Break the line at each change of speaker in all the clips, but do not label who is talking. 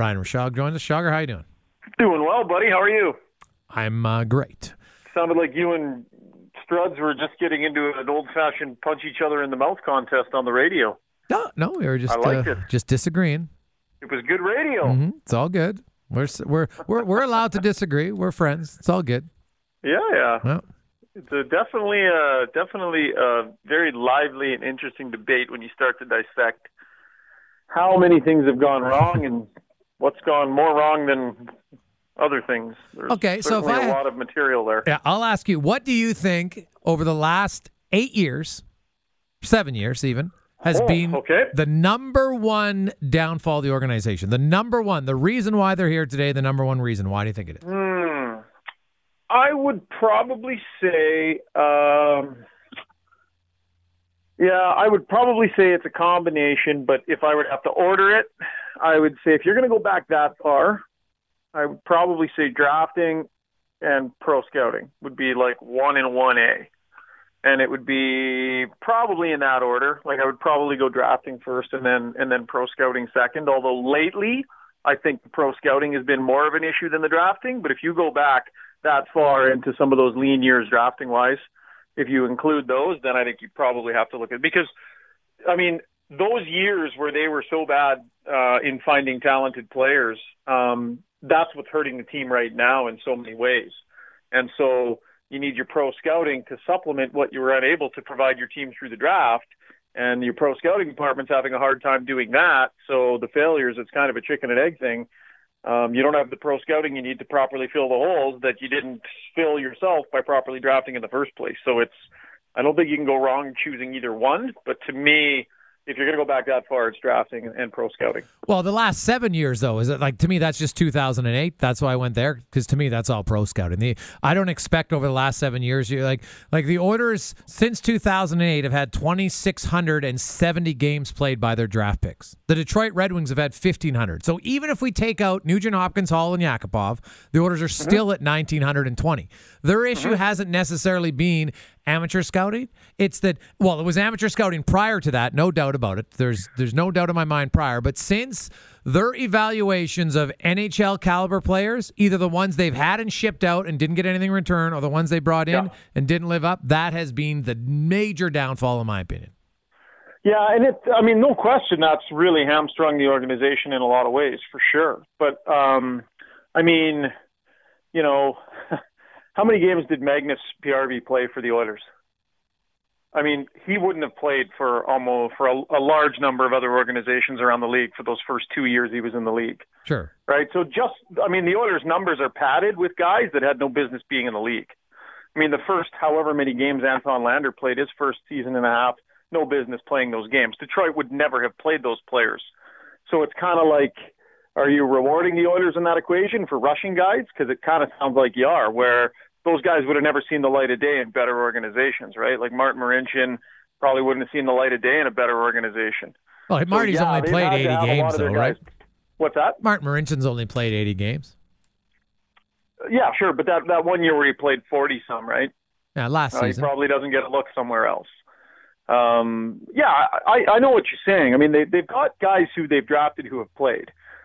Ryan Rishaug joins us. Shogger, how you doing?
Doing well, buddy. How are you?
I'm great.
Sounded like you and Struds were just getting into an old-fashioned punch each other in the mouth contest on the radio.
No, we were just
I liked it.
just disagreeing.
It was good radio.
Mm-hmm. It's all good. We're allowed to disagree. We're friends. It's all good.
Yeah.
Well,
It's definitely a very lively and interesting debate when you start to dissect how many things have gone wrong and what's gone more wrong than other things. There's certainly a lot of material there.
Yeah, I'll ask you, what do you think over the last 8 years, 7 years even, has been the number one downfall of the organization? The number one, the reason why they're here today, the number one reason. Why do you think it is?
I would probably say, I would probably say it's a combination, but if I would have to order it, I would say if you're going to go back that far, I would probably say drafting and pro scouting would be like 1 and 1A. And it would be probably in that order. Like I would probably go drafting first and then pro scouting second, although lately I think the pro scouting has been more of an issue than the drafting. But if you go back that far into some of those lean years drafting wise, if you include those, then I think you probably have to look at it. Because, I mean, those years where they were so bad in finding talented players, that's what's hurting the team right now in so many ways. And so you need your pro scouting to supplement what you were unable to provide your team through the draft. And your pro scouting department's having a hard time doing that. So the failures, it's kind of a chicken and egg thing. You don't have the pro scouting you need to properly fill the holes that you didn't fill yourself by properly drafting in the first place. So I don't think you can go wrong choosing either one. But to me, if you're going to go back that far, it's drafting and pro scouting.
Well, the last 7 years, though, is it like, to me, that's just 2008. That's why I went there, because to me, that's all pro scouting. I don't expect over the last 7 years, like the Oilers since 2008 have had 2,670 games played by their draft picks. The Detroit Red Wings have had 1,500. So even if we take out Nugent Hopkins, Hall, and Yakupov, the Oilers are still at 1,920. Their issue hasn't necessarily been amateur scouting. It's that, well, it was amateur scouting prior to that, no doubt about it. There's no doubt in my mind prior. But since their evaluations of NHL caliber players, either the ones they've had and shipped out and didn't get anything in return, or the ones they brought in and didn't live up, that has been the major downfall, in my opinion.
Yeah, and no question that's really hamstrung the organization in a lot of ways, for sure. But, how many games did Magnus PRV play for the Oilers? I mean, he wouldn't have played for a large number of other organizations around the league for those first 2 years he was in the league.
Sure.
Right? So the Oilers' numbers are padded with guys that had no business being in the league. I mean, the first however many games Anton Lander played, his first season and a half, no business playing those games. Detroit would never have played those players. So it's kind of like, are you rewarding the Oilers in that equation for rushing guys? Because it kind of sounds like you are, where those guys would have never seen the light of day in better organizations, right? Like Martin Marincin probably wouldn't have seen the light of day in a better organization.
Well, Marty's only played 80 games, though, right?
What's that?
Martin Marincin's only played 80 games.
Yeah, sure, but that 1 year where he played 40-some, right?
Yeah, last season.
He probably doesn't get a look somewhere else. I know what you're saying. I mean, they've got guys who they've drafted who have played.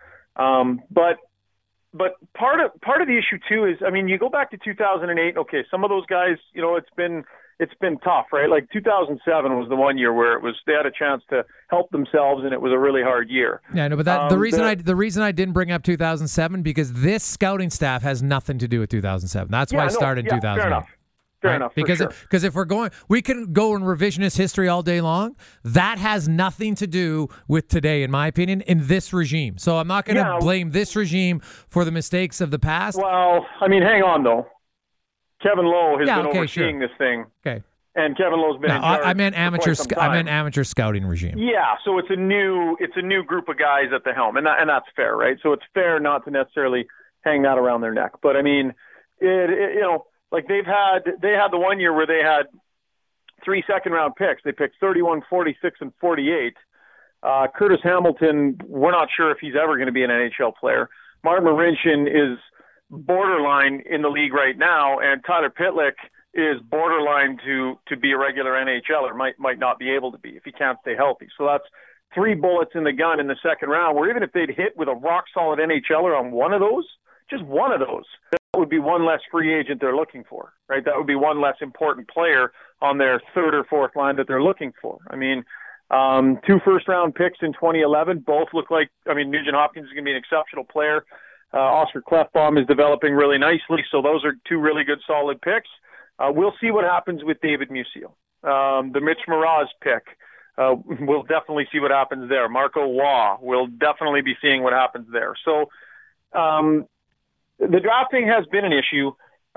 But part of the issue too is, I mean, you go back to 2008. Okay, some of those guys, it's been tough, right? Like 2007 was the 1 year where they had a chance to help themselves, and it was a really hard year.
Yeah, no, but the reason I didn't bring up 2007 because this scouting staff has nothing to do with 2007. That's why I started in 2008.
Fair enough.
Because if we're going, we can go in revisionist history all day long. That has nothing to do with today, in my opinion, in this regime. So I'm not going to blame this regime for the mistakes of the past.
Well, I mean, hang on though. Kevin Lowe has been overseeing this thing.
Okay.
And Kevin Lowe's been in charge.
I meant amateur scouting regime.
Yeah, so it's a new group of guys at the helm, and that's fair, right? So it's fair not to necessarily hang that around their neck. But I mean, like they had the 1 year where they had 3 second-round picks. They picked 31, 46, and 48. Curtis Hamilton, we're not sure if he's ever going to be an NHL player. Martin Marincin is borderline in the league right now, and Tyler Pitlick is borderline to be a regular NHLer. Might not be able to be if he can't stay healthy. So three bullets in the gun in the second round, where even if they'd hit with a rock-solid NHLer on one of those, just one of those, that would be one less free agent they're looking for, right? That would be one less important player on their third or fourth line that they're looking for. I mean, 2 first-round picks in 2011 both look like, I mean, Nugent Hopkins is going to be an exceptional player. Oscar Klefbom is developing really nicely, so those are 2 really good, solid picks. We'll see what happens with David Musial. The Mitch Moroz pick, we'll definitely see what happens there. Marco Waugh, we'll definitely be seeing what happens there. So the drafting has been an issue.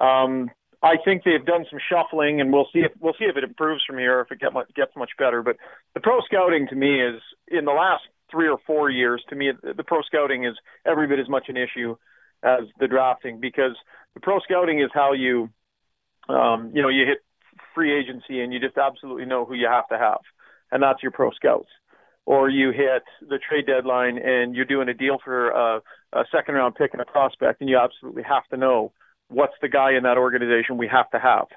I think they've done some shuffling, and we'll see if it improves from here, or if it gets much better. But the pro scouting, to me, is in the last 3 or 4 years. To me, the pro scouting is every bit as much an issue as the drafting, because the pro scouting is how you hit free agency and you just absolutely know who you have to have, and that's your pro scouts. Or you hit the trade deadline and you're doing a deal for a second-round pick and a prospect, and you absolutely have to know what's the guy in that organization we have to have.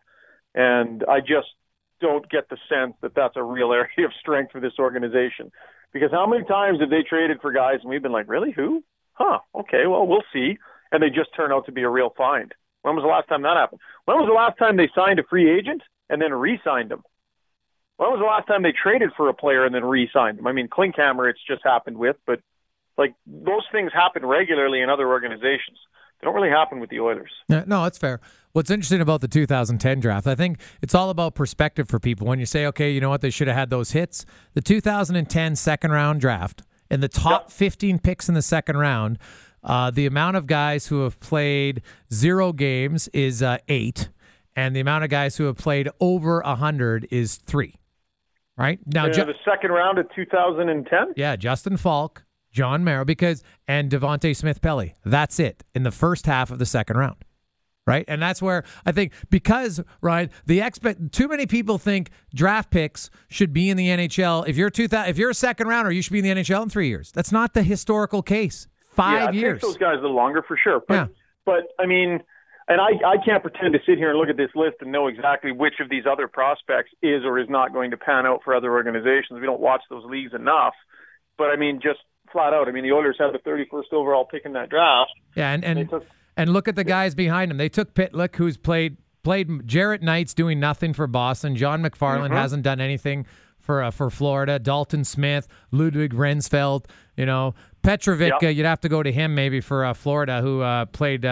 And I just don't get the sense that that's a real area of strength for this organization. Because how many times have they traded for guys and we've been like, really, who? Okay, well, we'll see. And they just turn out to be a real find. When was the last time that happened? When was the last time they signed a free agent and then re-signed him? When was the last time they traded for a player and then re-signed him? I mean, Klinkhammer, it's just happened with, but like those things happen regularly in other organizations. They don't really happen with the Oilers.
No, that's fair. What's interesting about the 2010 draft, I think it's all about perspective for people. When you say, okay, you know what, they should have had those hits. The 2010 second-round draft, and the top 15 picks in the second round, the amount of guys who have played 0 games is 8, and the amount of guys who have played over 100 is 3. Right? Now,
the second round of 2010?
Yeah, Justin Falk, John Merrill, and Devontae Smith-Pelly. That's it in the first half of the second round, right? And that's where I think, because, Ryan, too many people think draft picks should be in the NHL. If you're a second rounder, you should be in the NHL in 3 years. That's not the historical case. 5 years.
It takes those guys a little longer for sure. But I mean, and I can't pretend to sit here and look at this list and know exactly which of these other prospects is or is not going to pan out for other organizations. We don't watch those leagues enough. But I mean, just flat out, I mean, the Oilers had the 31st overall pick in that draft. Yeah,
and look at the guys behind him. They took Pitlick, who's played Jarrett Knight's doing nothing for Boston. John McFarland hasn't done anything for Florida. Dalton Smith, Ludwig Rensfeld, Petrovic, you'd have to go to him maybe for Florida, who played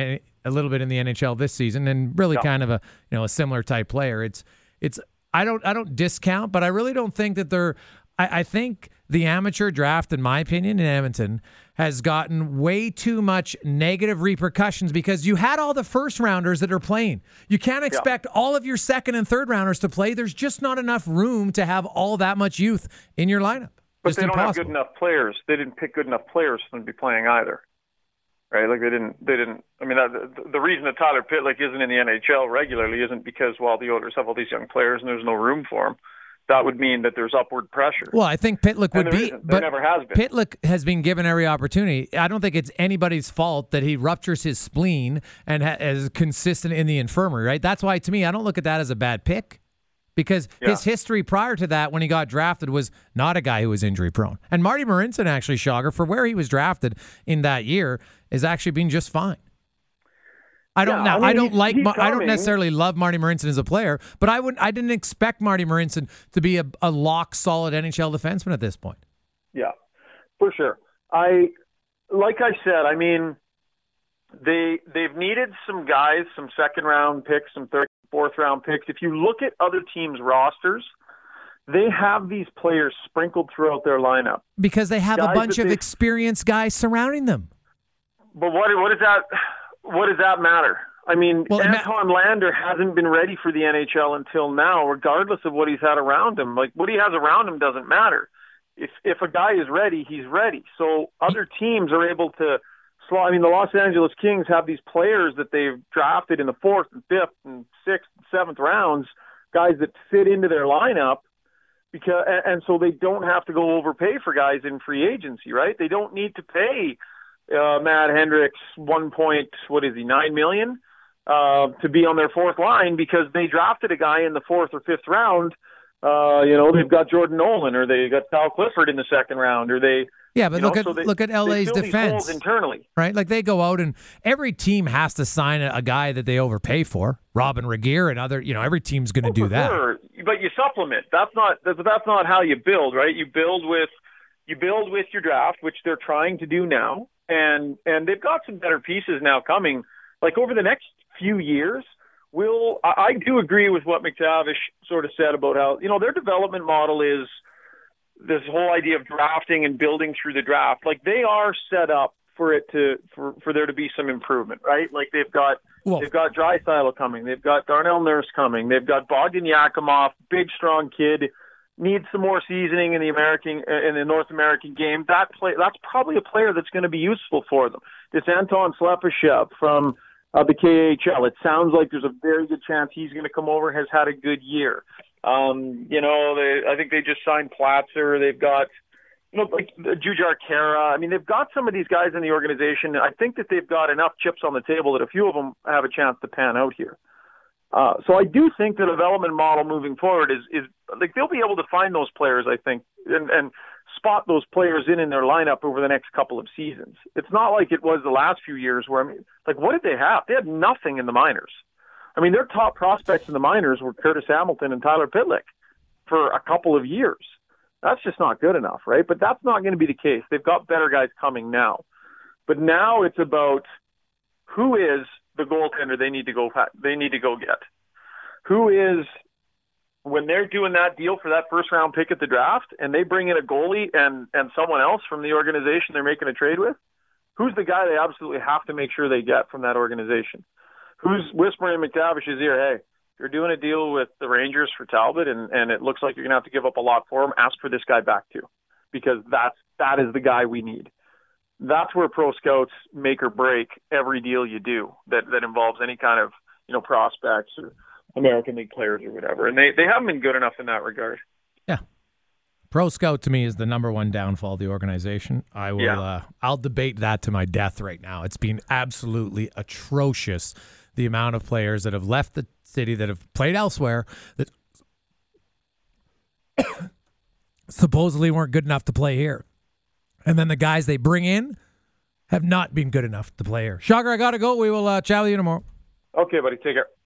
a little bit in the NHL this season, and really kind of a similar type player. I don't discount, but I really don't think that they're. I think the amateur draft, in my opinion, in Edmonton has gotten way too much negative repercussions, because you had all the first rounders that are playing. You can't expect all of your second and third rounders to play. There's just not enough room to have all that much youth in your lineup.
But
just
they don't
impossible.
have good enough players. They didn't pick good enough players for them to be playing either. Right? Like they didn't. I mean, the reason that Tyler Pitlick isn't in the NHL regularly isn't because, well, the Oilers have all these young players and there's no room for them. That would mean that there's upward pressure.
Well, I think Pitlick would be, but
there never has been.
Pitlick has been given every opportunity. I don't think it's anybody's fault that he ruptures his spleen and is consistent in the infirmary, right? That's why, to me, I don't look at that as a bad pick, because his history prior to that, when he got drafted, was not a guy who was injury prone. And Marty Marinson, actually, Schauger, for where he was drafted in that year, is actually being just fine. I don't necessarily love Marty Marinson as a player, but I didn't expect Marty Marinson to be a lock solid NHL defenseman at this point.
Yeah, for sure. Like I said, I mean, they've needed some guys, some second round picks, some third, fourth round picks. If you look at other teams' rosters, they have these players sprinkled throughout their lineup
because they have a bunch of experienced guys surrounding them.
But what does that matter? I mean, Anton Lander hasn't been ready for the NHL until now, regardless of what he's had around him. Like, what he has around him doesn't matter. If a guy is ready, he's ready. So other teams are able to slot. I mean, the Los Angeles Kings have these players that they've drafted in the 4th and 5th and 6th and 7th rounds, guys that fit into their lineup, and so they don't have to go overpay for guys in free agency, right? They don't need to pay Matt Hendricks $9 million to be on their fourth line, because they drafted a guy in the 4th or 5th round They've got Jordan Nolan, or they got Kyle Clifford in the second round, or they.
Yeah, but look at LA's
they fill
defense
these holes internally,
right? Like they go out and every team has to sign a guy that they overpay for. Robin Regehr and other, every team's going to do that.
Sure. But you supplement. That's not how you build, right? You build with your draft, which they're trying to do now, and they've got some better pieces now coming. Like over the next few years, I do agree with what McTavish sort of said about how their development model is this whole idea of drafting and building through the draft. Like they are set up for there to be some improvement, right? Like they've got Draisaitl coming, they've got Darnell Nurse coming, they've got Bogdan Yakimov, big strong kid, needs some more seasoning in the North American game. That's probably a player that's going to be useful for them. This Anton Slepyshev from the KHL. It sounds like there's a very good chance he's going to come over. Has had a good year. I think they just signed Platzer. They've got, like Jujar Kara. I mean, they've got some of these guys in the organization. I think that they've got enough chips on the table that a few of them have a chance to pan out here. So I do think the development model moving forward is like they'll be able to find those players, I think, and spot those players in their lineup over the next couple of seasons. It's not like it was the last few years where, what did they have? They had nothing in the minors. I mean, their top prospects in the minors were Curtis Hamilton and Tyler Pitlick for a couple of years. That's just not good enough, right? But that's not going to be the case. They've got better guys coming now. But now it's about who is the goaltender they need to go get. Who is, when they're doing that deal for that first-round pick at the draft and they bring in a goalie and someone else from the organization they're making a trade with, who's the guy they absolutely have to make sure they get from that organization? Who's whispering in McTavish's ear, hey, you're doing a deal with the Rangers for Talbot and it looks like you're going to have to give up a lot for him. Ask for this guy back too, because that is the guy we need. That's where pro scouts make or break every deal you do that involves any kind of, prospects or American League players or whatever. And they haven't been good enough in that regard.
Yeah. Pro scout to me is the number one downfall of the organization. I'll debate that to my death right now. It's been absolutely atrocious, the amount of players that have left the city, that have played elsewhere, that supposedly weren't good enough to play here. And then the guys they bring in have not been good enough to play here. Shocker, I got to go. We will chat with you tomorrow.
Okay, buddy. Take care.